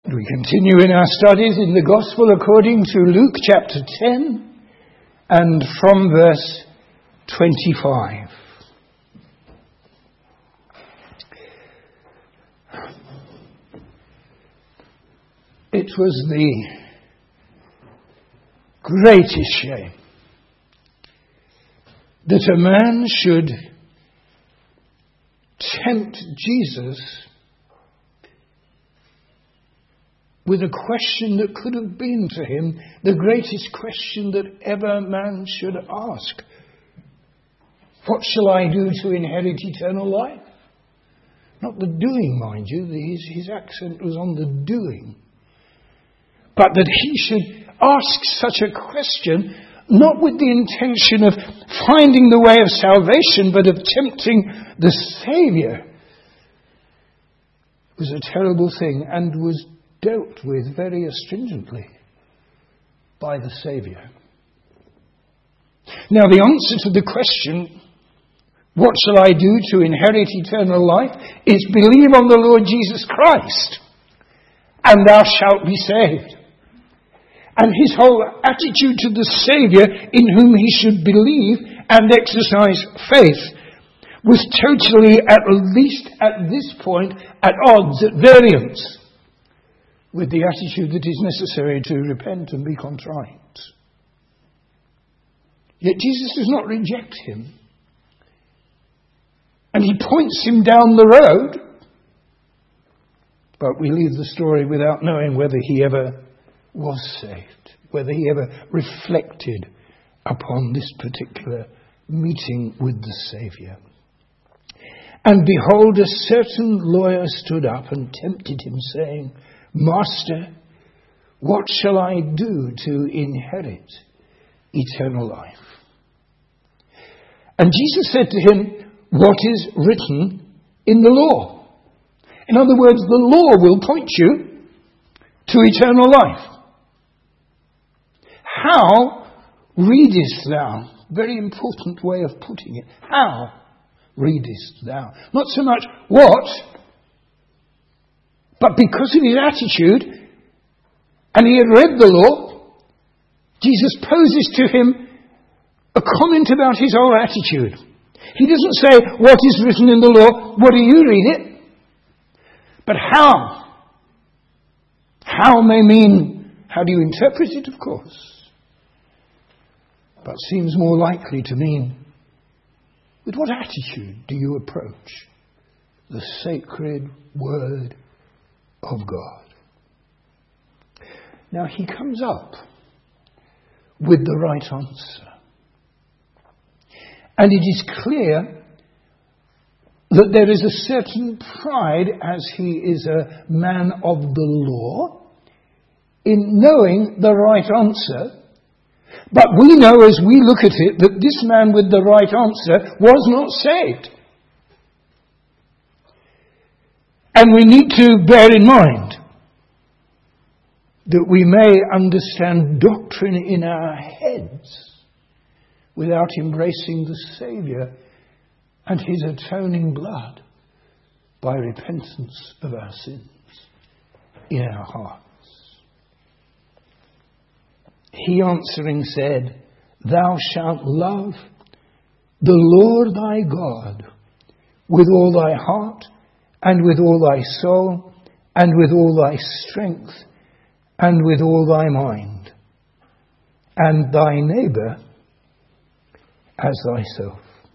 We continue in our studies in the Gospel according to Luke chapter 10 and from verse 25. It was the greatest shame that a man should tempt Jesus with a question that could have been to him the greatest question that ever man should ask. What shall I do to inherit eternal life? Not the doing, mind you. His accent was on the doing. But that he should ask such a question, not with the intention of finding the way of salvation, but of tempting the Saviour, was a terrible thing and was dealt with very astringently by the Saviour. Now, the answer to the question, what shall I do to inherit eternal life, is believe on the Lord Jesus Christ, and thou shalt be saved. And his whole attitude to the Saviour, in whom he should believe and exercise faith, was totally, at least at this point, at odds, at variance with the attitude that is necessary to repent and be contrite. Yet Jesus does not reject him. And he points him down the road. But we leave the story without knowing whether he ever was saved, whether he ever reflected upon this particular meeting with the Saviour. And behold, a certain lawyer stood up and tempted him, saying, Master, what shall I do to inherit eternal life? And Jesus said to him, what is written in the law? In other words, the law will point you to eternal life. How readest thou? Very important way of putting it. How readest thou? Not so much what, but because of his attitude, and he had read the law, Jesus poses to him a comment about his whole attitude. He doesn't say, what is written in the law, what do you read it? But how? How may mean, how do you interpret it, of course? But seems more likely to mean, with what attitude do you approach the sacred word of God? Now he comes up with the right answer. And it is clear that there is a certain pride, as he is a man of the law, in knowing the right answer. But we know as we look at it that this man with the right answer was not saved. And we need to bear in mind that we may understand doctrine in our heads without embracing the Saviour and his atoning blood by repentance of our sins in our hearts. He answering said, Thou shalt love the Lord thy God with all thy heart, and with all thy soul, and with all thy strength, and with all thy mind, and thy neighbour as thyself.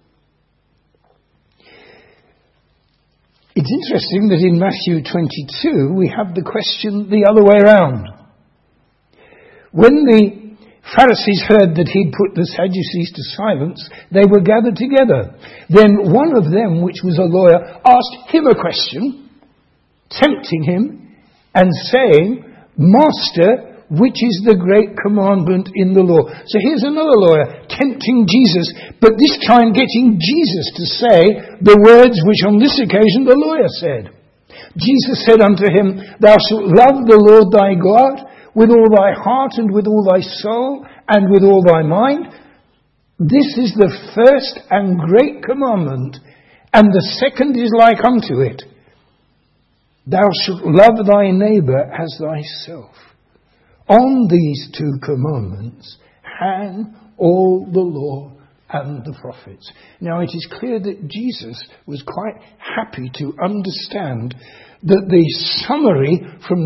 It's interesting that in Matthew 22 we have the question the other way around. When the Pharisees heard that he'd put the Sadducees to silence, they were gathered together. Then one of them, which was a lawyer, asked him a question, tempting him and saying, Master, which is the great commandment in the law? So here's another lawyer tempting Jesus, but this time getting Jesus to say the words which on this occasion the lawyer said. Jesus said unto him, Thou shalt love the Lord thy God with all thy heart and with all thy soul and with all thy mind. This is the first and great commandment, and the second is like unto it. Thou shalt love thy neighbour as thyself. On these two commandments hang all the law and the prophets. Now it is clear that Jesus was quite happy to understand that the summary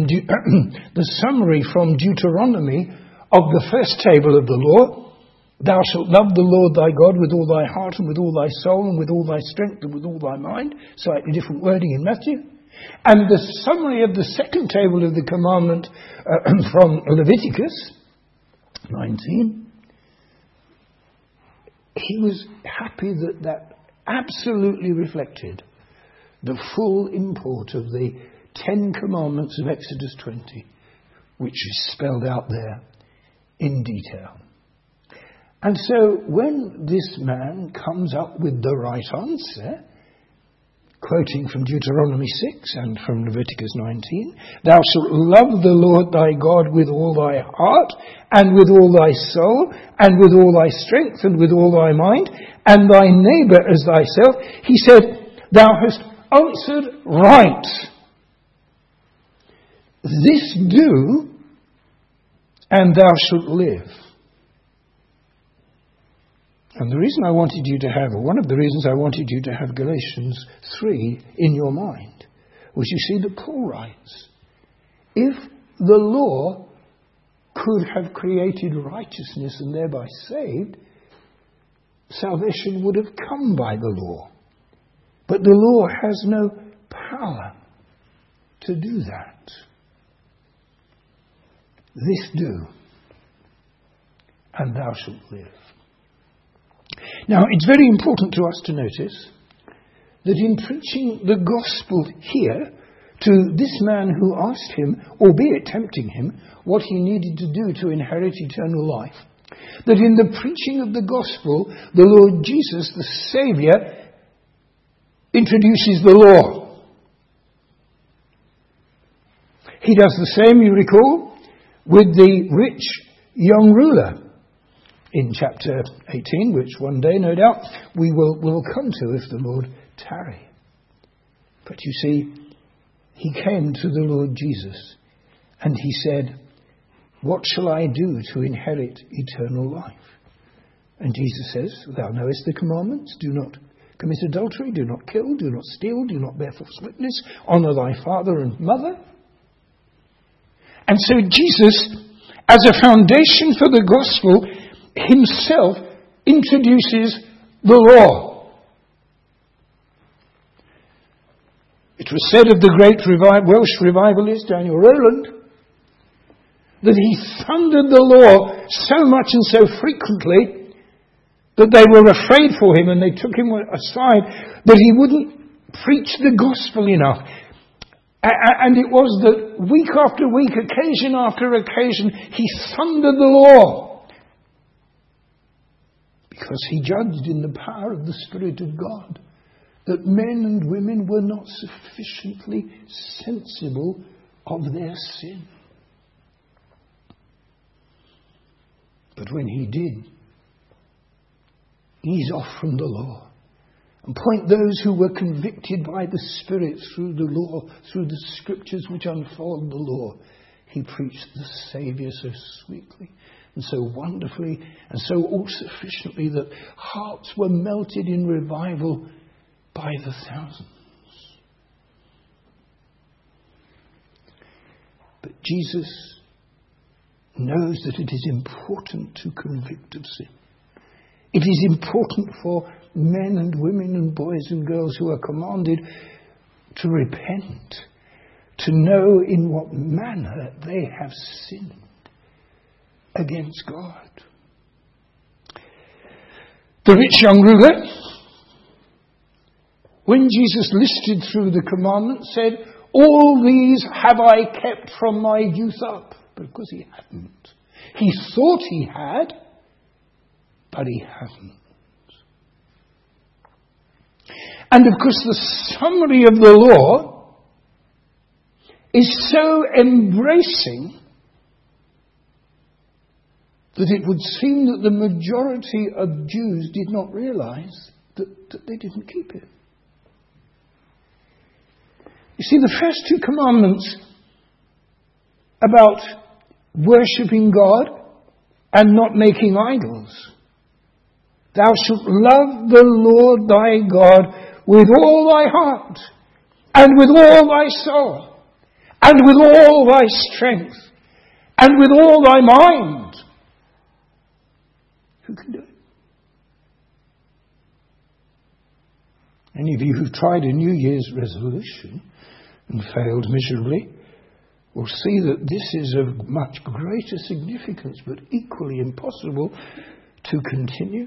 from Deuteronomy of the first table of the law, thou shalt love the Lord thy God with all thy heart and with all thy soul and with all thy strength and with all thy mind, slightly different wording in Matthew, and the summary of the second table of the commandment from Leviticus 19, he was happy that that absolutely reflected the full import of the 10 commandments of Exodus 20, which is spelled out there in detail. And so when this man comes up with the right answer, quoting from Deuteronomy 6 and from Leviticus 19, thou shalt love the Lord thy God with all thy heart and with all thy soul and with all thy strength and with all thy mind and thy neighbour as thyself. He said, thou hast answered right. This do, and thou shalt live. And the reason I wanted you to have, or one of the reasons I wanted you to have Galatians 3 in your mind, was you see that Paul writes, if the law could have created righteousness and thereby saved, salvation would have come by the law. But the law has no power to do that. This do, and thou shalt live. Now, it's very important to us to notice that in preaching the gospel here to this man who asked him, albeit tempting him, what he needed to do to inherit eternal life, that in the preaching of the gospel, the Lord Jesus, the Saviour, introduces the law. He does the same, you recall, with the rich young ruler in chapter 18, which one day, no doubt, we will come to if the Lord tarry. But you see, he came to the Lord Jesus and he said, what shall I do to inherit eternal life? And Jesus says, thou knowest the commandments, do not commit adultery, do not kill, do not steal, do not bear false witness, honour thy father and mother. And so Jesus, as a foundation for the gospel, himself introduces the law. It was said of the great Welsh revivalist Daniel Rowland that he thundered the law so much and so frequently that they were afraid for him and they took him aside, that he wouldn't preach the gospel enough. And it was that week after week, occasion after occasion, he thundered the law. Because he judged in the power of the Spirit of God that men and women were not sufficiently sensible of their sin. But when he did ease off from the law and point those who were convicted by the Spirit through the law, through the scriptures which unfold the law, he preached the Saviour so sweetly and so wonderfully and so all-sufficiently that hearts were melted in revival by the thousands. But Jesus knows that it is important to convict of sin. It is important for men and women and boys and girls who are commanded to repent, to know in what manner they have sinned against God. The rich young ruler, when Jesus listed through the commandments, said, all these have I kept from my youth up. But of course he hadn't. He thought he had, but he hadn't. And of course the summary of the law is so embracing that it would seem that the majority of Jews did not realize that they didn't keep it. You see, the first two commandments about worshipping God and not making idols. Thou shalt love the Lord thy God with all thy heart, and with all thy soul, and with all thy strength, and with all thy mind. Who can do it? Any of you who've tried a New Year's resolution and failed miserably will see that this is of much greater significance, but equally impossible to continue.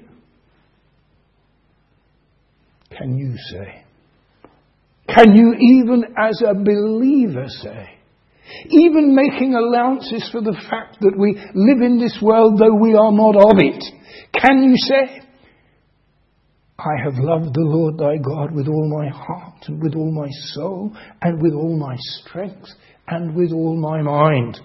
Can you say? Can you even as a believer say? Even making allowances for the fact that we live in this world though we are not of it. Can you say, I have loved the Lord thy God with all my heart and with all my soul and with all my strength and with all my mind?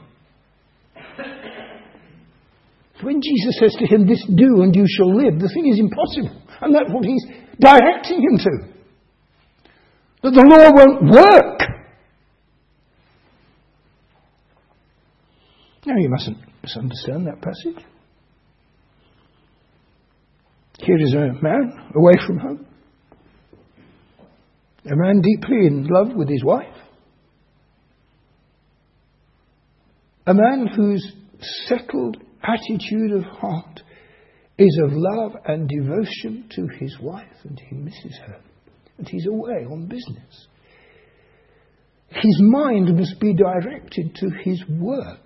When Jesus says to him, this do and you shall live, the thing is impossible. And that's what he's directing him to. That the law won't work. Now you mustn't misunderstand that passage. Here is a man away from home. A man deeply in love with his wife. A man whose settled attitude of heart is of love and devotion to his wife, and he misses her, and he's away on business. His mind must be directed to his work.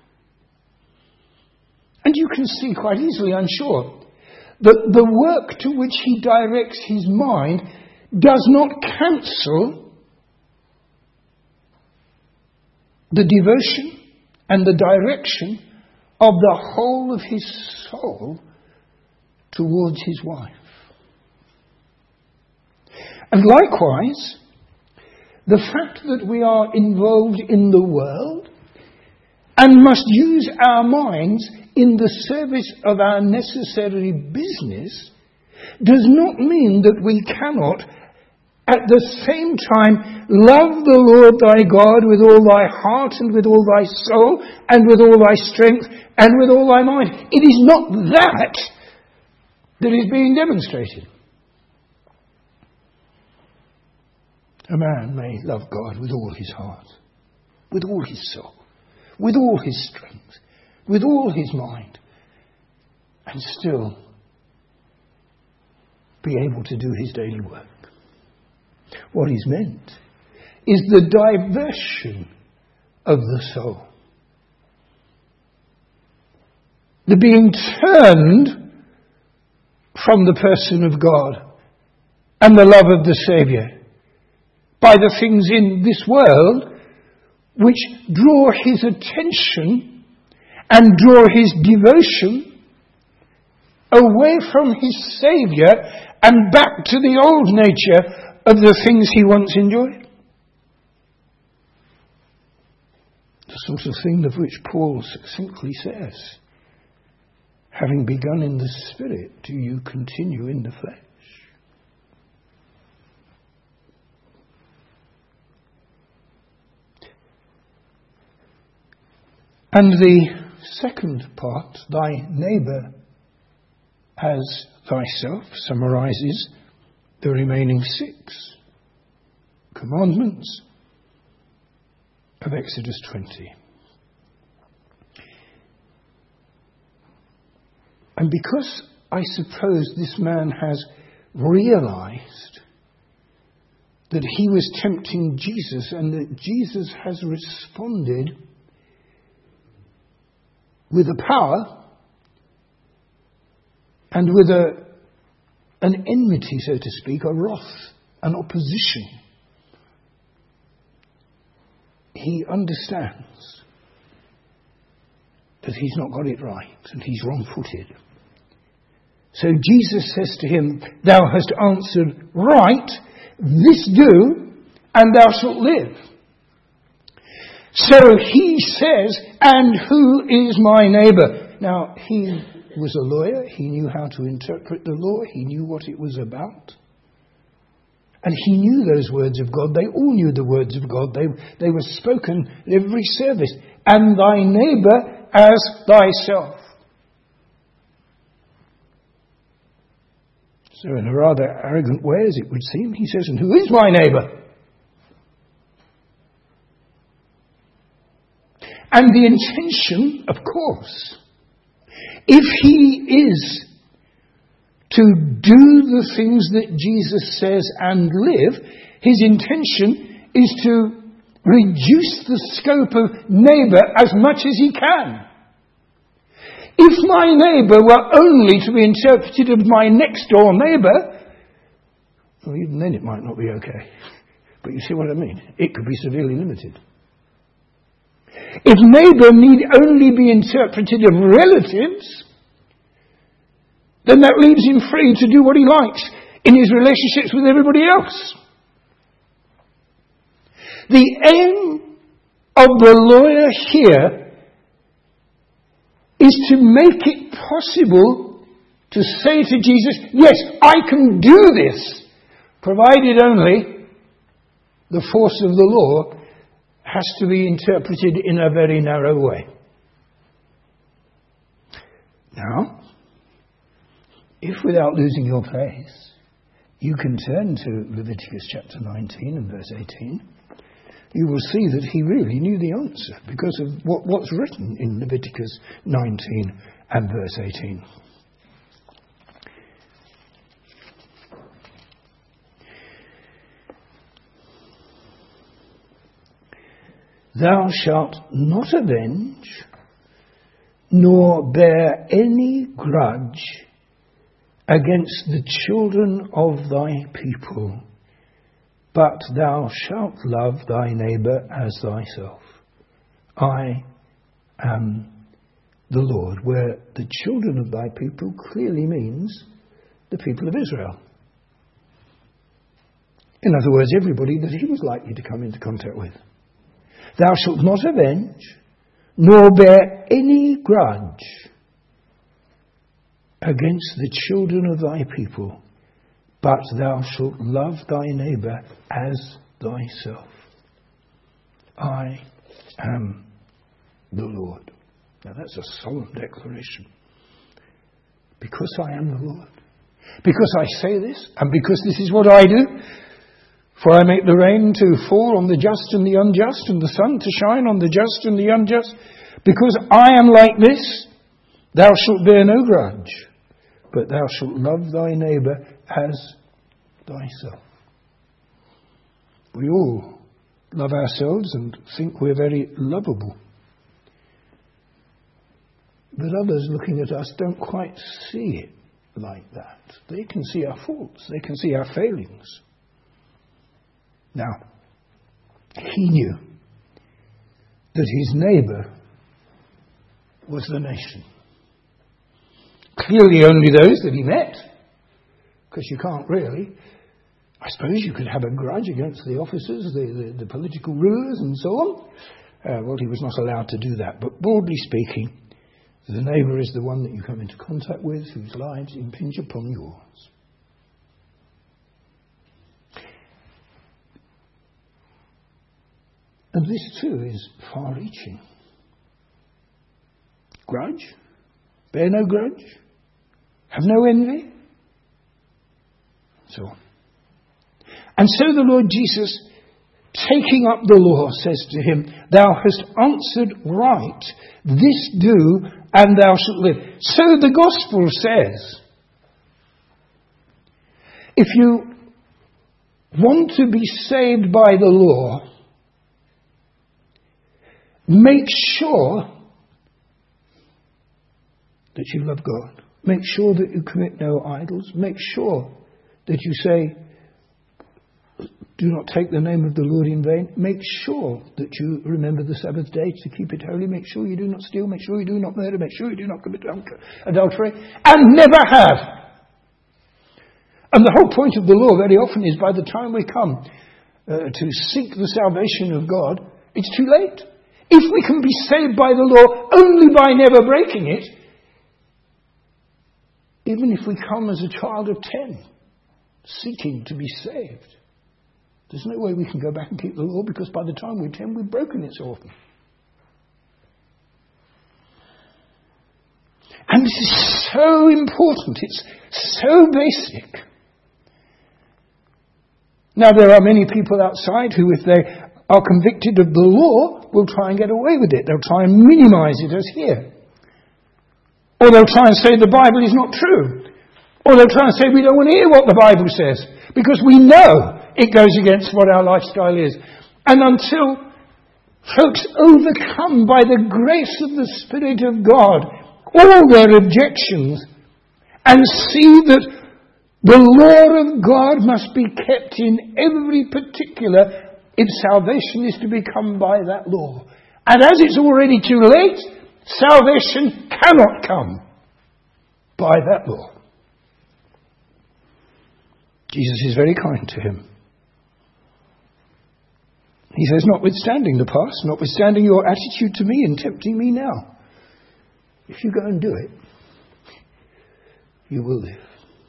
And you can see quite easily, I'm sure, that the work to which he directs his mind does not cancel the devotion and the direction of the whole of his soul towards his wife. And likewise, the fact that we are involved in the world and must use our minds in the service of our necessary business does not mean that we cannot at the same time love the Lord thy God with all thy heart and with all thy soul and with all thy strength and with all thy mind. It is not that is being demonstrated. A man may love God with all his heart, with all his soul, with all his strength, with all his mind, and still be able to do his daily work. What is meant is the diversion of the soul. The being turned from the person of God and the love of the Saviour by the things in this world which draw his attention and draw his devotion away from his Saviour and back to the old nature of the things he once enjoyed. The sort of thing of which Paul succinctly says, having begun in the Spirit, do you continue in the flesh? And the second part, thy neighbour as thyself, summarizes the remaining 6 commandments of Exodus 20. And because I suppose this man has realized that he was tempting Jesus and that Jesus has responded with a power and with an enmity, so to speak, a wrath, an opposition, he understands that he's not got it right and he's wrong-footed. So Jesus says to him, thou hast answered right, this do, and thou shalt live. So he says, and who is my neighbour? Now, he was a lawyer. He knew how to interpret the law. He knew what it was about. And he knew those words of God. They all knew the words of God. They were spoken at every service. And thy neighbour as thyself. So in a rather arrogant way, as it would seem, he says, and who is my neighbour? And the intention, of course, if he is to do the things that Jesus says and live, his intention is to reduce the scope of neighbour as much as he can. If my neighbour were only to be interpreted of my next door neighbour, well, even then it might not be okay. But you see what I mean? It could be severely limited. If neighbour need only be interpreted of relatives, then that leaves him free to do what he likes in his relationships with everybody else. The aim of the lawyer here is to make it possible to say to Jesus, yes, I can do this, provided only the force of the law has to be interpreted in a very narrow way. Now, if without losing your place, you can turn to Leviticus chapter 19 and verse 18, you will see that he really knew the answer because of what's written in Leviticus 19 and verse 18. Thou shalt not avenge, nor bear any grudge against the children of thy people, but thou shalt love thy neighbour as thyself. I am the Lord, where the children of thy people clearly means the people of Israel. In other words, everybody that he was likely to come into contact with. Thou shalt not avenge, nor bear any grudge against the children of thy people, but thou shalt love thy neighbour as thyself. I am the Lord. Now that's a solemn declaration. Because I am the Lord. Because I say this, and because this is what I do. For I make the rain to fall on the just and the unjust, and the sun to shine on the just and the unjust. Because I am like this, thou shalt bear no grudge, but thou shalt love thy neighbour as thyself. We all love ourselves and think we're very lovable. But others looking at us don't quite see it like that. They can see our faults. They can see our failings. Now, he knew that his neighbour was the nation. Clearly only those that he met, because you can't really. I suppose you could have a grudge against the officers, the political rulers and so on. Well, he was not allowed to do that. But broadly speaking, the neighbour is the one that you come into contact with, whose lives impinge upon yours. And this too is far-reaching. Grudge? Bear no grudge? Have no envy? So on. And so the Lord Jesus, taking up the law, says to him, thou hast answered right, this do, and thou shalt live. So the gospel says, if you want to be saved by the law, make sure that you love God. Make sure that you commit no idols. Make sure that you say, do not take the name of the Lord in vain. Make sure that you remember the Sabbath day to keep it holy. Make sure you do not steal. Make sure you do not murder. Make sure you do not commit adultery. And never have. And the whole point of the law very often is by the time we come to seek the salvation of God, it's too late. If we can be saved by the law only by never breaking it, even if we come as a child of 10, seeking to be saved, There's no way we can go back and keep the law, because by the time we're 10, we've broken it so often. And this is so important. It's so basic. Now, there are many people outside who, if they are convicted of the law, will try and get away with it. They'll try and minimize it as here. Or they'll try and say the Bible is not true. Or they'll try and say we don't want to hear what the Bible says, because we know it goes against what our lifestyle is. And until folks overcome by the grace of the Spirit of God all their objections and see that the law of God must be kept in every particular if salvation is to be come by that law. And as it's already too late, salvation cannot come by that law. Jesus is very kind to him. He says, notwithstanding the past, notwithstanding your attitude to me in tempting me now, if you go and do it, you will live.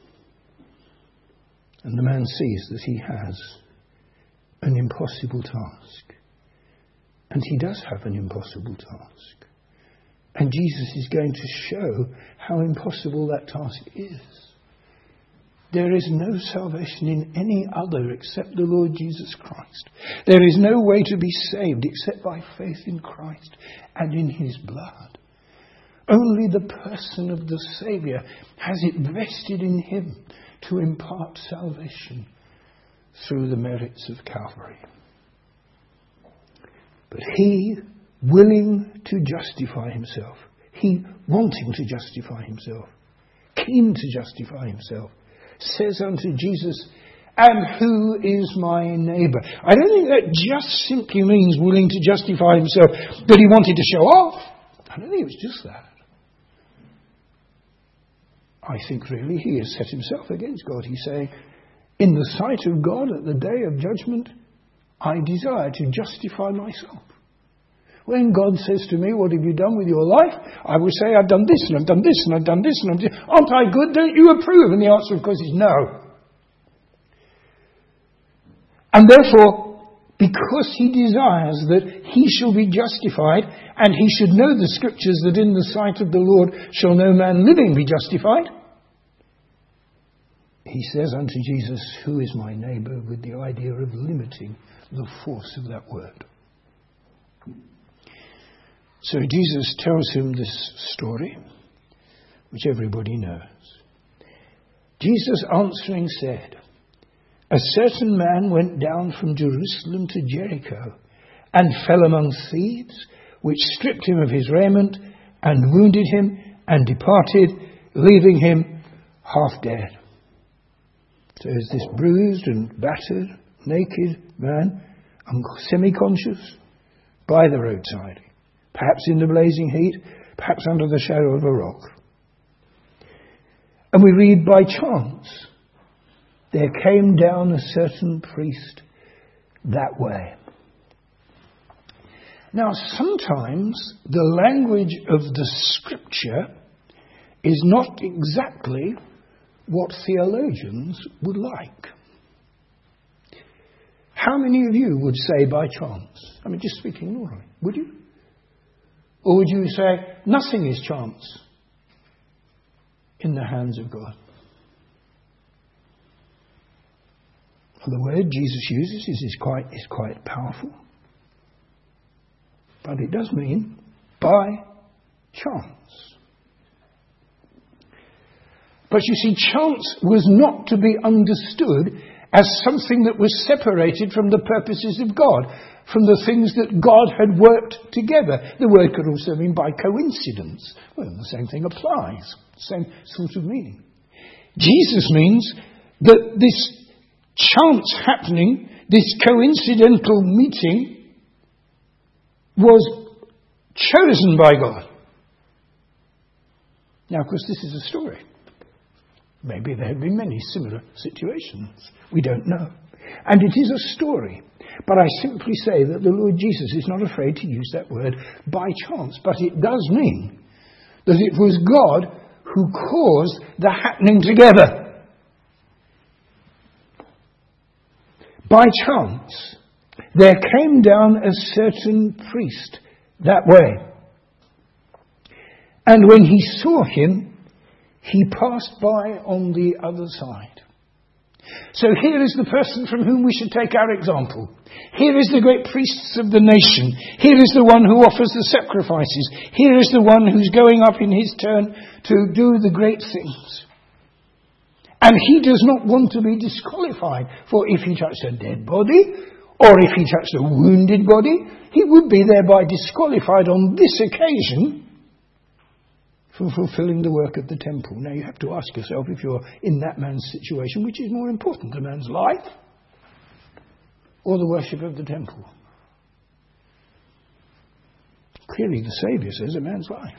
And the man sees that he has an impossible task. And he does have an impossible task. And Jesus is going to show how impossible that task is. There is no salvation in any other except the Lord Jesus Christ. There is no way to be saved except by faith in Christ and in his blood. Only the person of the Saviour has it vested in him to impart salvation through the merits of Calvary. But he, willing to justify himself, he wanting to justify himself, keen to justify himself, says unto Jesus, and who is my neighbour? I don't think that just simply means willing to justify himself, that he wanted to show off. I don't think it was just that. I think really he has set himself against God. He's saying, in the sight of God at the day of judgment, I desire to justify myself. When God says to me, what have you done with your life? I will say, I've done this and I've done this and I've done this and I've done this. Aren't I good? Don't you approve? And the answer, of course, is no. And therefore, because he desires that he shall be justified, and he should know the scriptures that in the sight of the Lord shall no man living be justified, he says unto Jesus, who is my neighbour, with the idea of limiting the force of that word. So Jesus tells him this story, which everybody knows. Jesus answering said, a certain man went down from Jerusalem to Jericho, and fell among thieves, which stripped him of his raiment, and wounded him, and departed, leaving him half dead. So is this bruised and battered, naked man, semi-conscious, by the roadside, perhaps in the blazing heat, perhaps under the shadow of a rock. And we read, by chance, there came down a certain priest that way. Now, sometimes the language of the scripture is not exactly what theologians would like. How many of you would say by chance? I mean, just speaking normally, would you? Or would you say nothing is chance in the hands of God? The word Jesus uses is quite powerful. But it does mean by chance. But you see, chance was not to be understood as something that was separated from the purposes of God, from the things that God had worked together. The word could also mean by coincidence. Well, the same thing applies. Same sort of meaning. Jesus means that this chance happening, this coincidental meeting, was chosen by God. Now, of course, this is a story. Maybe there have been many similar situations. We don't know. And it is a story. But I simply say that the Lord Jesus is not afraid to use that word by chance. But it does mean that it was God who caused the happening together. by chance, there came down a certain priest that way. And when he saw him, he passed by on the other side. So here is the person from whom we should take our example. Here is the great priests of the nation. Here is the one who offers the sacrifices. Here is the one who's going up in his turn to do the great things. And he does not want to be disqualified, for if he touched a dead body, or if he touched a wounded body, he would be thereby disqualified on this occasion for fulfilling the work of the temple. Now you have to ask yourself, if you're in that man's situation, which is more important, the man's life or the worship of the temple? Clearly the Saviour says a man's life.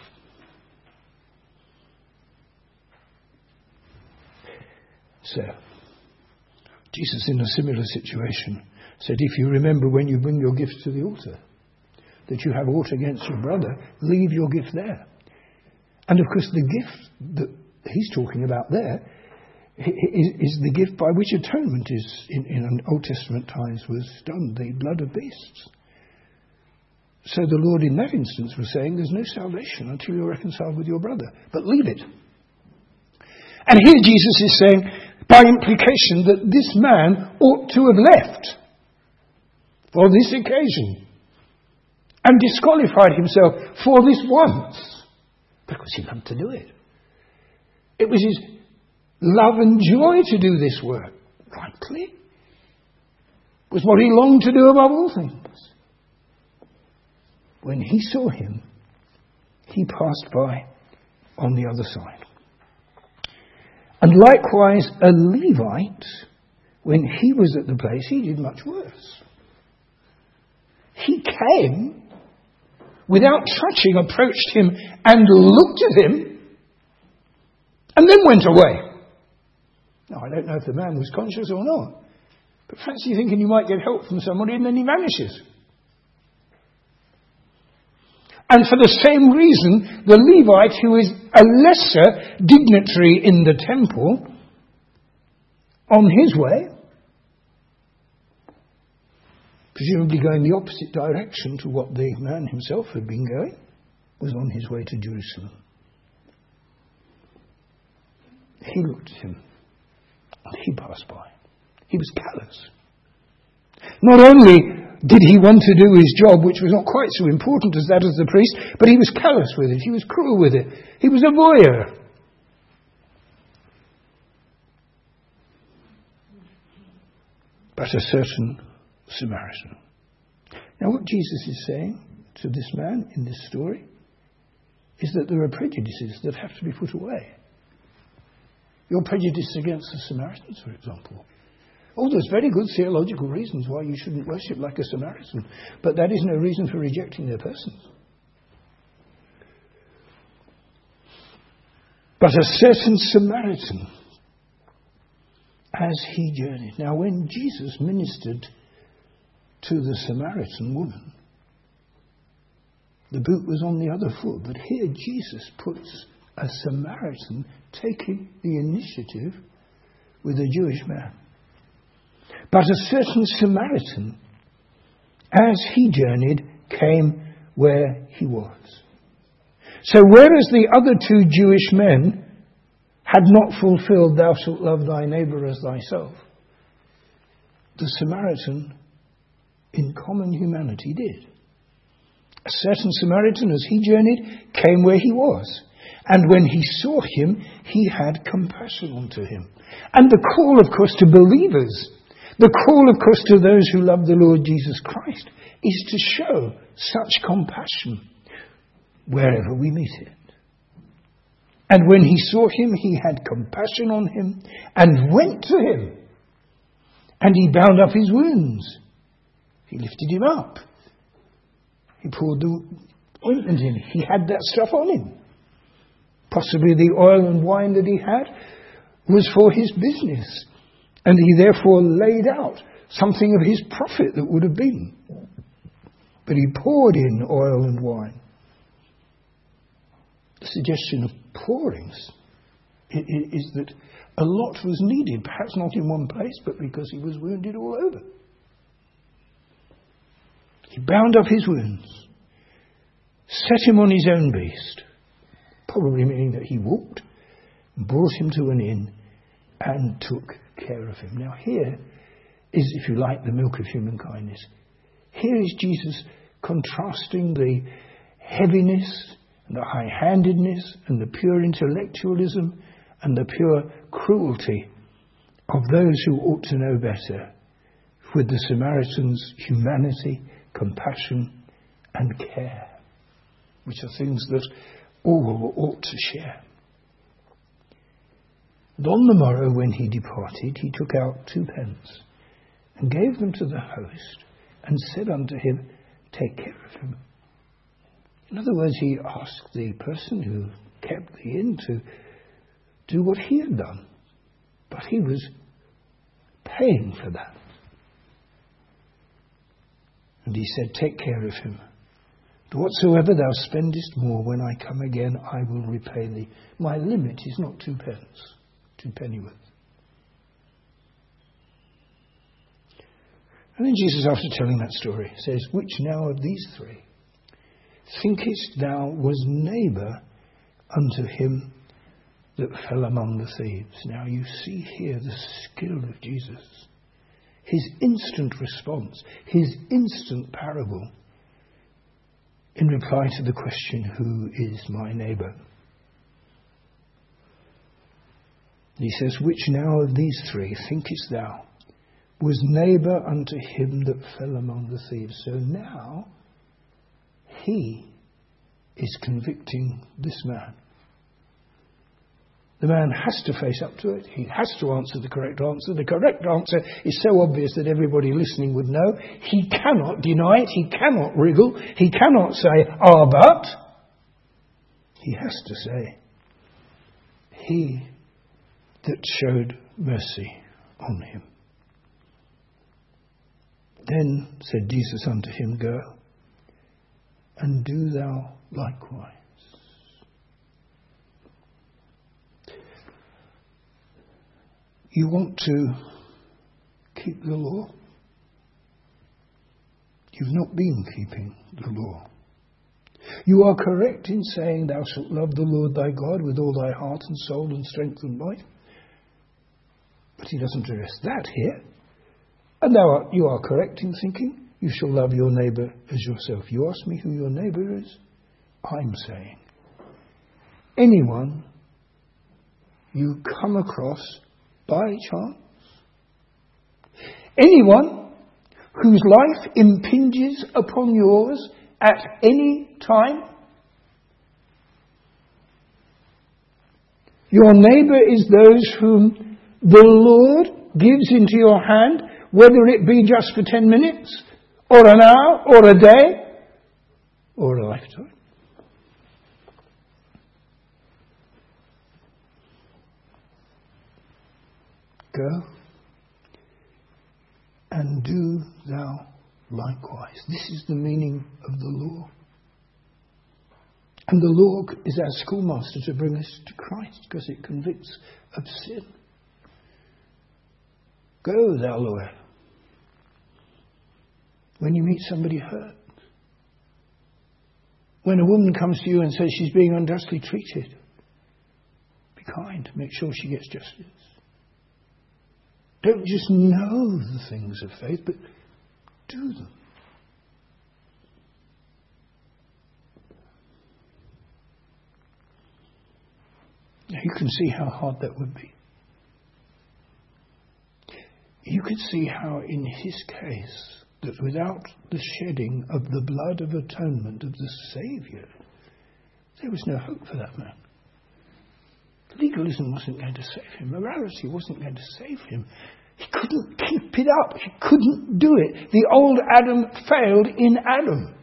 So, Jesus in a similar situation said, if you remember when you bring your gift to the altar, that you have aught against your brother, leave your gift there. And of course the gift that he's talking about there is the gift by which atonement is, in Old Testament times, was done, the blood of beasts. So the Lord in that instance was saying there's no salvation until you're reconciled with your brother, but leave it. And here Jesus is saying, by implication, that this man ought to have left for this occasion and disqualified himself for this once, because he loved to do it. It was his love and joy to do this work, rightly. It was what he longed to do above all things. When he saw him, he passed by on the other side. And likewise, a Levite, when he was at the place, he did much worse. He came, without touching, approached him and looked at him, and then went away. Now, I don't know if the man was conscious or not, but fancy thinking you might get help from somebody and then he vanishes. And for the same reason, the Levite, who is a lesser dignitary in the temple, on his way, presumably going the opposite direction to what the man himself had been going, was on his way to Jerusalem. He looked at him and he passed by. He was callous. Not only did he want to do his job, which was not quite so important as that of the priest, but he was callous with it. He was cruel with it. He was a voyeur. But a certain Samaritan. Now what Jesus is saying to this man in this story is that there are prejudices that have to be put away. Your prejudice against the Samaritans, for example. Oh, there's very good theological reasons why you shouldn't worship like a Samaritan, but that is no reason for rejecting their persons. But a certain Samaritan, as he journeyed. Now, when Jesus ministered to the Samaritan woman, the boot was on the other foot, but here Jesus puts a Samaritan taking the initiative with a Jewish man. But a certain Samaritan, as he journeyed, came where he was. So whereas the other two Jewish men had not fulfilled thou shalt love thy neighbour as thyself, the Samaritan, in common humanity, did. A certain Samaritan, as he journeyed, came where he was. And when he saw him, he had compassion unto him. And the call, of course, to believers, the call, of course, to those who love the Lord Jesus Christ, is to show such compassion wherever we meet it. And when he saw him, he had compassion on him and went to him. And he bound up his wounds. He lifted him up. He poured the ointment in. He had that stuff on him. Possibly the oil and wine that he had was for his business. And he therefore laid out something of his profit that would have been. But he poured in oil and wine. The suggestion of pourings is that a lot was needed, perhaps not in one place, but because he was wounded all over. bound up his wounds, set him on his own beast, probably meaning that he walked, brought him to an inn and took care of him. Now here is, if you like, the milk of human kindness. Here is Jesus contrasting the heaviness and the high-handedness and the pure intellectualism and the pure cruelty of those who ought to know better with the Samaritan's humanity, compassion and care, which are things that all ought to share. And on the morrow when he departed, he took out 2 pence and gave them to the host and said unto him, take care of him. In other words, he asked the person who kept the inn to do what he had done. But he was paying for that. And he said, take care of him. And whatsoever thou spendest more, when I come again, I will repay thee. My limit is not 2 pence, 2 pennyworth. And then Jesus, after telling that story, says, which now of these 3 thinkest thou was neighbour unto him that fell among the thieves? Now you see here the skill of Jesus. His instant response, his instant parable in reply to the question, who is my neighbour? He says, which now of these 3 thinkest thou was neighbour unto him that fell among the thieves? So now he is convicting this man. The man has to face up to it. He has to answer the correct answer. The correct answer is so obvious that everybody listening would know. He cannot deny it. He cannot wriggle. He cannot say, but. He has to say, he that showed mercy on him. Then said Jesus unto him, go, and do thou likewise. You want to keep the law? You've not been keeping the law. You are correct in saying thou shalt love the Lord thy God with all thy heart and soul and strength and might. But he doesn't address that here. And you are correct in thinking you shall love your neighbour as yourself. You ask me who your neighbour is? I'm saying anyone you come across by chance, anyone whose life impinges upon yours at any time. Your neighbour is those whom the Lord gives into your hand, whether it be just for 10 minutes, or an hour, or a day, or a lifetime. Go and do thou likewise. This is the meaning of the law. And the law is our schoolmaster to bring us to Christ, because it convicts of sin. Go, thou lawyer, when you meet somebody hurt. When a woman comes to you and says she's being unjustly treated, be kind, make sure she gets justice. Don't just know the things of faith, but do them. Now you can see how hard that would be. You could see how in his case, that without the shedding of the blood of atonement of the Saviour, there was no hope for that man. Legalism wasn't going to save him. Morality wasn't going to save him. He couldn't keep it up. He couldn't do it. The old Adam failed in Adam.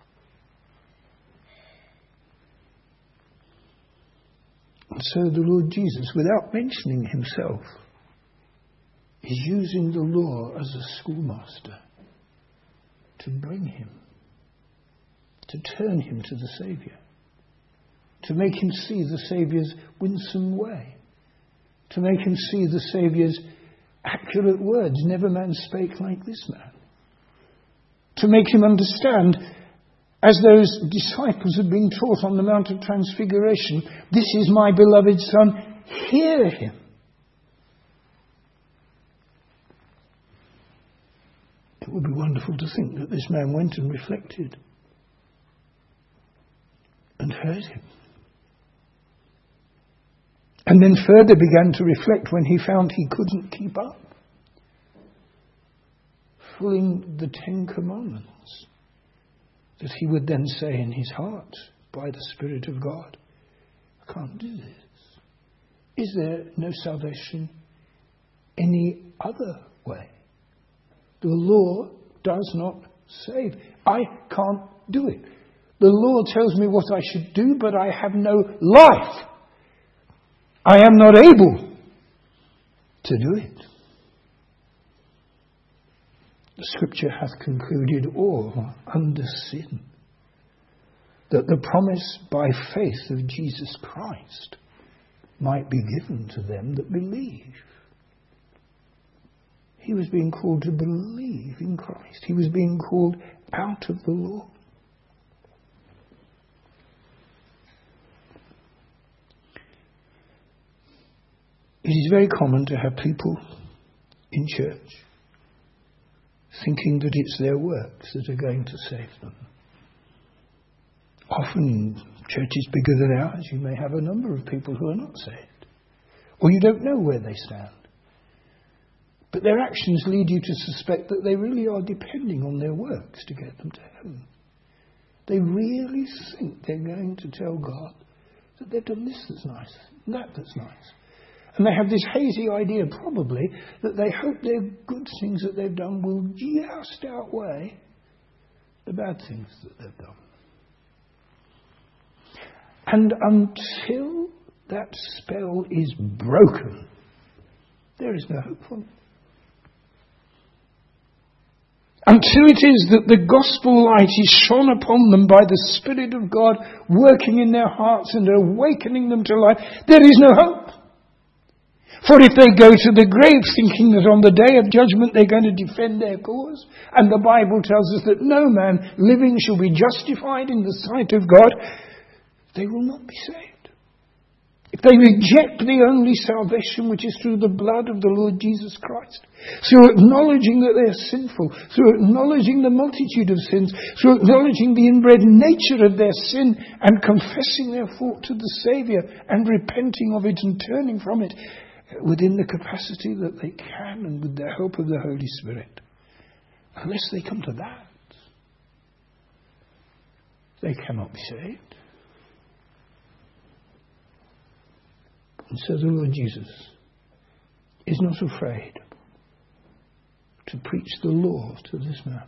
And so the Lord Jesus, without mentioning himself, is using the law as a schoolmaster to bring him, to turn him to the Saviour, to make him see the Saviour's winsome way, to make him see the Saviour's accurate words. Never man spake like this man. to make him understand, as those disciples had been taught on the Mount of Transfiguration, this is my beloved Son, hear him. It would be wonderful to think that this man went and reflected and heard him. And then further began to reflect when he found he couldn't keep up, fulfilling the 10 Commandments, that he would then say in his heart, by the Spirit of God, I can't do this. Is there no salvation any other way? The law does not save. I can't do it. The law tells me what I should do, but I have no life. I am not able to do it. The Scripture hath concluded all under sin, that the promise by faith of Jesus Christ might be given to them that believe. He was being called to believe in Christ. He was being called out of the law. It is very common to have people in church thinking that it's their works that are going to save them. Often in churches bigger than ours, you may have a number of people who are not saved, or you don't know where they stand. But their actions lead you to suspect that they really are depending on their works to get them to heaven. They really think they're going to tell God that they've done this that's nice, and that that's nice. And they have this hazy idea, probably, that they hope their good things that they've done will just outweigh the bad things that they've done. And until that spell is broken, there is no hope for them. Until it is that the gospel light is shone upon them by the Spirit of God working in their hearts and awakening them to life, there is no hope. For if they go to the grave thinking that on the day of judgment they're going to defend their cause, and the Bible tells us that no man living shall be justified in the sight of God, they will not be saved. If they reject the only salvation which is through the blood of the Lord Jesus Christ, through acknowledging that they are sinful, through acknowledging the multitude of sins, through acknowledging the inbred nature of their sin and confessing their fault to the Saviour and repenting of it and turning from it within the capacity that they can and with the help of the Holy Spirit, unless they come to that, they cannot be saved. And so the Lord Jesus is not afraid to preach the law to this man,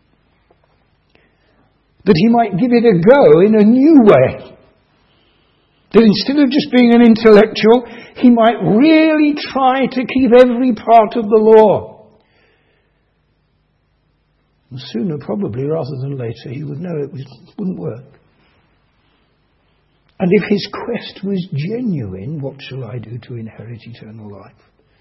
that he might give it a go in a new way. That instead of just being an intellectual, he might really try to keep every part of the law. And sooner, probably, rather than later, he would know it wouldn't work. And if his quest was genuine, what shall I do to inherit eternal life?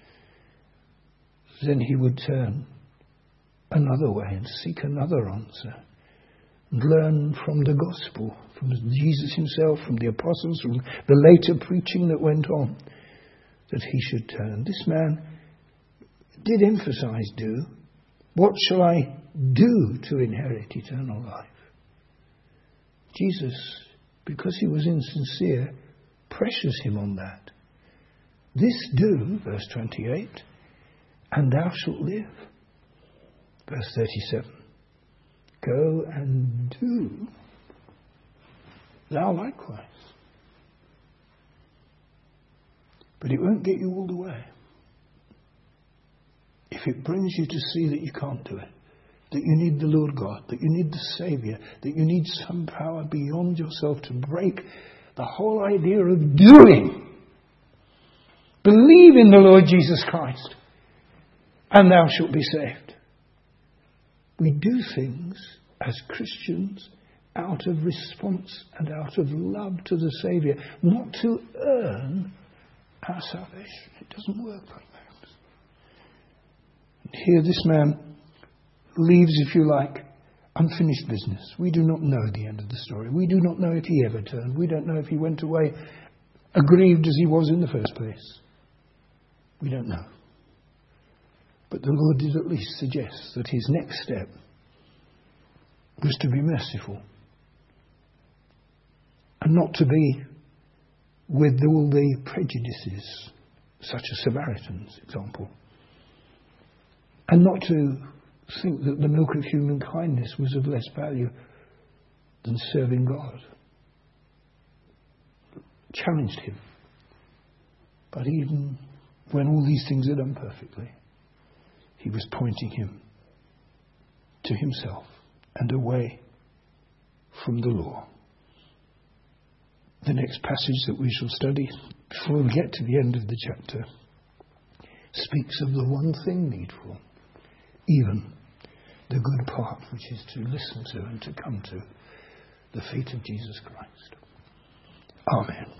Then he would turn another way and seek another answer. And learn from the gospel, from Jesus himself, from the apostles, from the later preaching that went on, that he should turn. This man did emphasize do. What shall I do to inherit eternal life? Jesus, because he was insincere, pressures him on that. This do, verse 28, and thou shalt live. Verse 37. Go and do thou likewise. But it won't get you all the way. If it brings you to see that you can't do it, that you need the Lord God, that you need the Saviour, that you need some power beyond yourself to break the whole idea of doing. Believe in the Lord Jesus Christ, and thou shalt be saved. We do things as Christians out of response and out of love to the Saviour, not to earn our salvation. It doesn't work like that. And here this man leaves, if you like, unfinished business. We do not know the end of the story. We do not know if he ever turned. We don't know if he went away aggrieved as he was in the first place. We don't know. But the Lord did at least suggest that his next step was to be merciful and not to be with all the prejudices, such as Samaritan's example, and not to think that the milk of human kindness was of less value than serving God. Challenged him. But even when all these things are done perfectly, he was pointing him to himself and away from the law. The next passage that we shall study, before we get to the end of the chapter, speaks of the one thing needful, even the good part, which is to listen to and to come to the feet of Jesus Christ. Amen.